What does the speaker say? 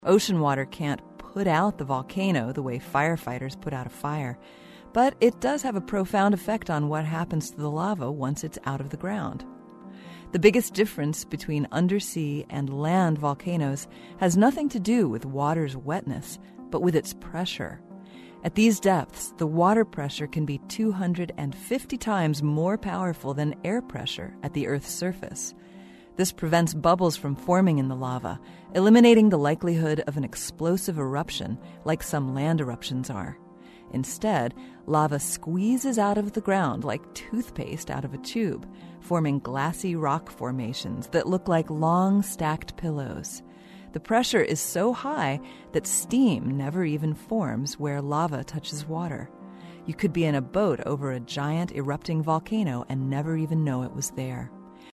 Ocean water can't put out the volcano the way firefighters put out a fire, but it does have a profound effect on what happens to the lava once it's out of the ground. The biggest difference between undersea and land volcanoes has nothing to do with water's wetness, but with its pressure. At these depths, the water pressure can be 250 times more powerful than air pressure at the Earth's surface. This prevents bubbles from forming in the lava, eliminating the likelihood of an explosive eruption like some land eruptions are. Instead, lava squeezes out of the ground like toothpaste out of a tube, forming glassy rock formations that look like long stacked pillows. The pressure is so high that steam never even forms where lava touches water. You could be in a boat over a giant erupting volcano and never even know it was there.